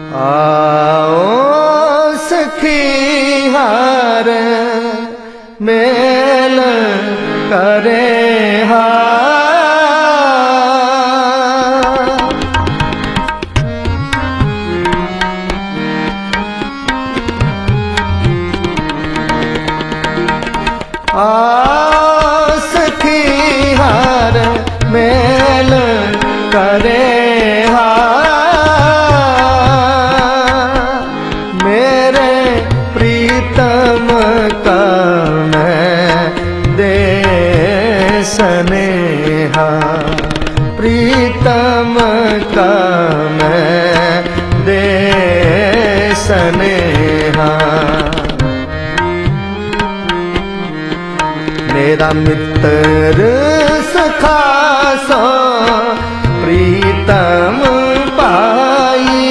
आओ सखी हार मेल करे सखी हार मेल करे मेरे प्रीतम का मैं दे स्नेहा, प्रीतम का मैं दे स्नेहा। मेरा मित्र सखा सो प्रीतम पाई,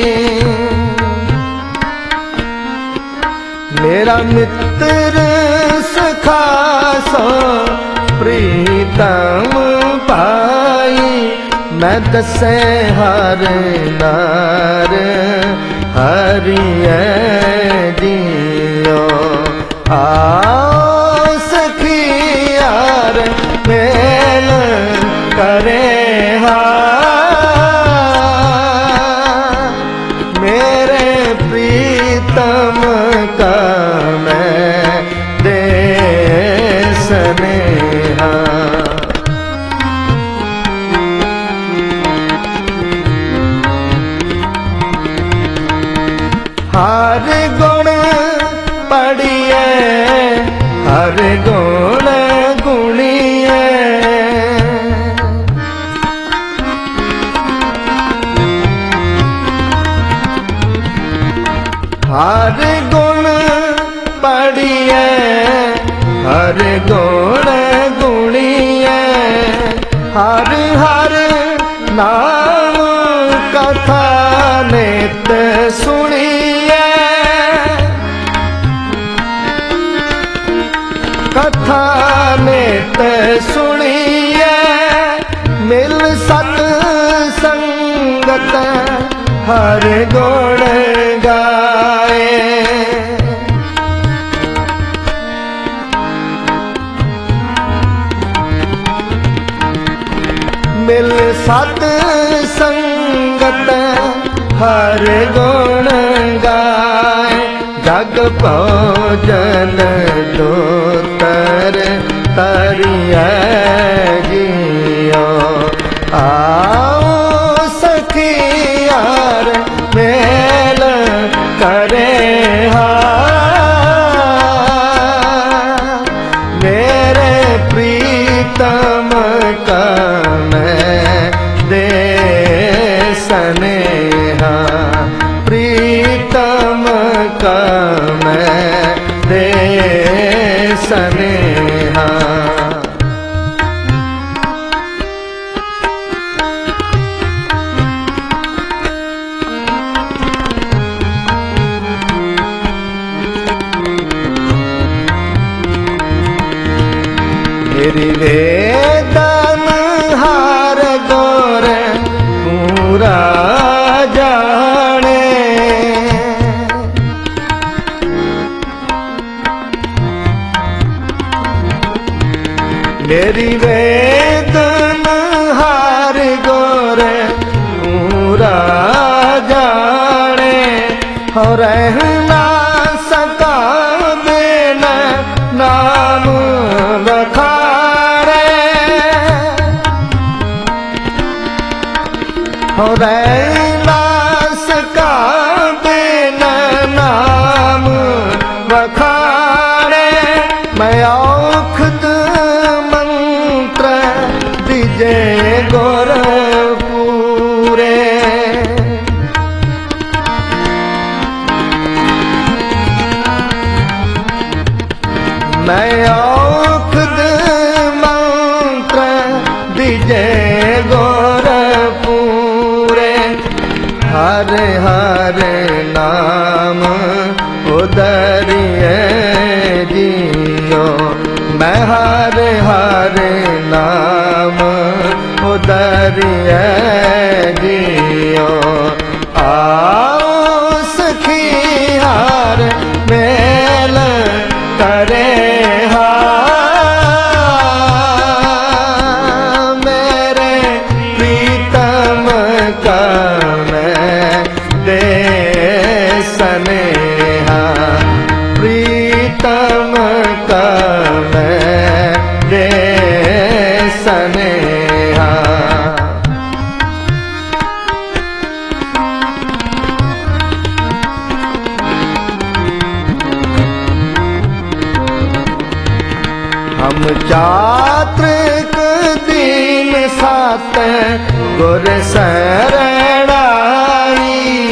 मेरा मित्र सखा सो प्रीतम पाई। मैं दसे हर नार हरिये जियो, आओ सखी यार मेल करे मेरे प्रीतम का मैं दे स्नेहा। हर गुण पढ़िए हर गुण गुणिए, हर गुण पढ़िए हर गुण गुणिए। हर हर नाम कथा नित सुनिए, कथा नित सुनिए। मिल सत संगत हर गुण गाए, मिल सत संगत हर गुण गाए। जग भोजन जोतर तरिया जियो, आओ सखी यार मेल करे मेरे प्रीतम का मैं दे स्नेहा, प्रीतम का मैं दे स्नेहा। मेरी वेदन हार गोर पूरा जाने, मेरी वेदन हार गोर पूरा जाने। हो रहना सका बिना नाम बखारे, हो रहना सका बिना नाम बखारे। मैं औखद मंत्र दिजे गोर पूरे, मैं औखद मंत्र दिजे गोर पूरे। हर हर नाम उदरिए जियो, मैं हर हर नाम उदरिए जियो, आओ चात्रिक दीन सात गुर शरणाई।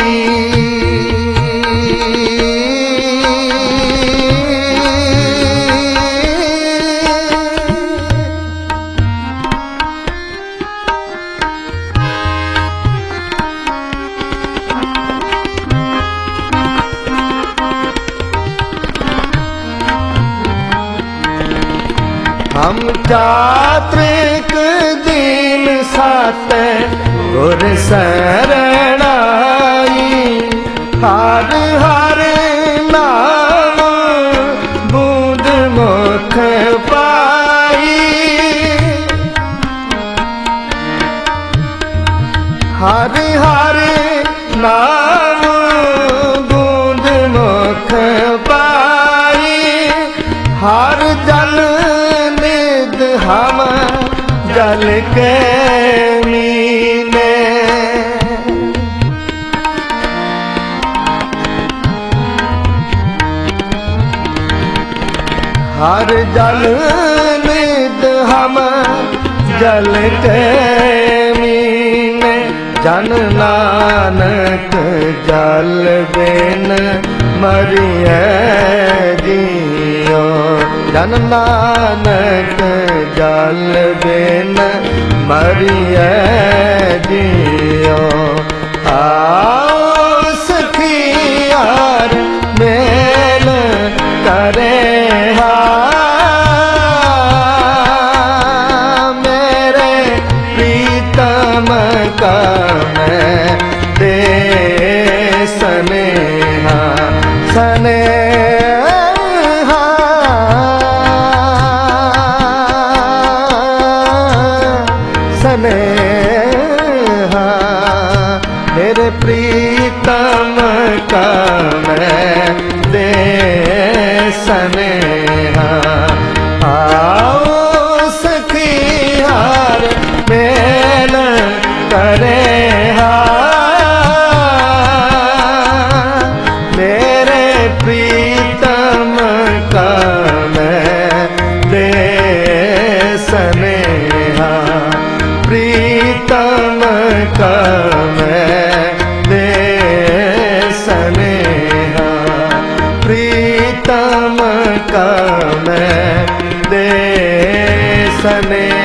हम चात्रिक दीन सात गुर शरणाई। हर हर नाम बूंद मुख पाई। हर हर नाम बूंद मुख पाई। हर जल हम जल के मीने। हर जल निद हम जल के मीने। जन नानक जल बिन मरिए जियो। जन नानक जल बिन मरिए जियो। आओ सखियार मेल करे मेरे प्रीतम का मैं दे स्नेहा। स्नेहा स्नेहा मेरे प्रीतम का मैं दे स्नेहा। आओ सखियार मेल करे मेरे प्रीतम का मैं दे स्नेहा। प्रीतम का मैं दे स्नेहा। प्रीतम का मैं दे स्नेहा।